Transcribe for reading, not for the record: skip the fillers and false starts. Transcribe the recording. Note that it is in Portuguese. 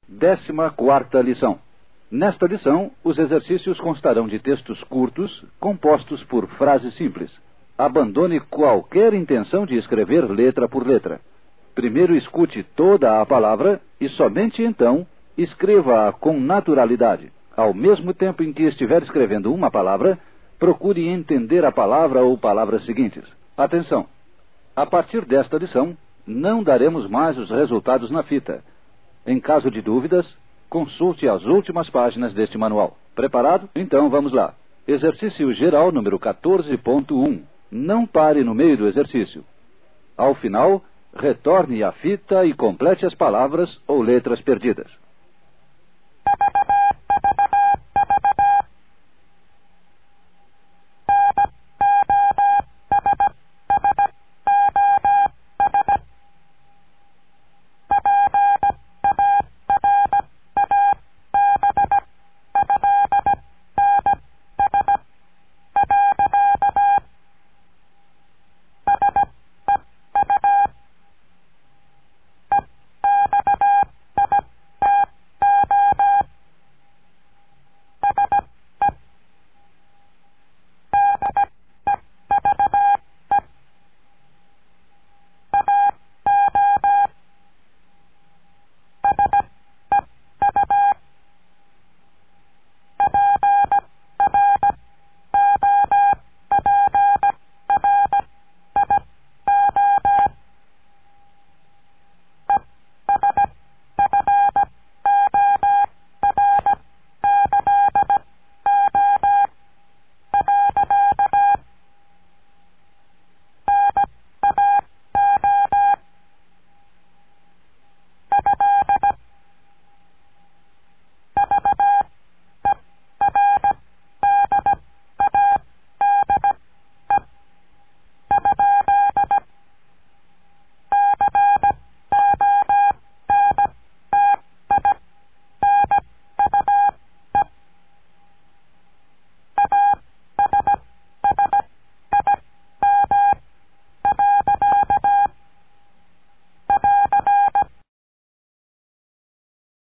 14ª lição. Nesta lição, os exercícios constarão de textos curtos, compostos por frases simples. Abandone qualquer intenção de escrever letra por letra. Primeiro escute toda a palavra e somente então escreva-a com naturalidade. Ao mesmo tempo em que estiver escrevendo uma palavra, procure entender a palavra ou palavras seguintes. Atenção! A partir desta lição, não daremos mais os resultados na fita. Em caso de dúvidas, consulte as últimas páginas deste manual. Preparado? Então vamos lá. Exercício geral número 14.1. Não pare no meio do exercício. Ao final, retorne à fita e complete as palavras ou letras perdidas.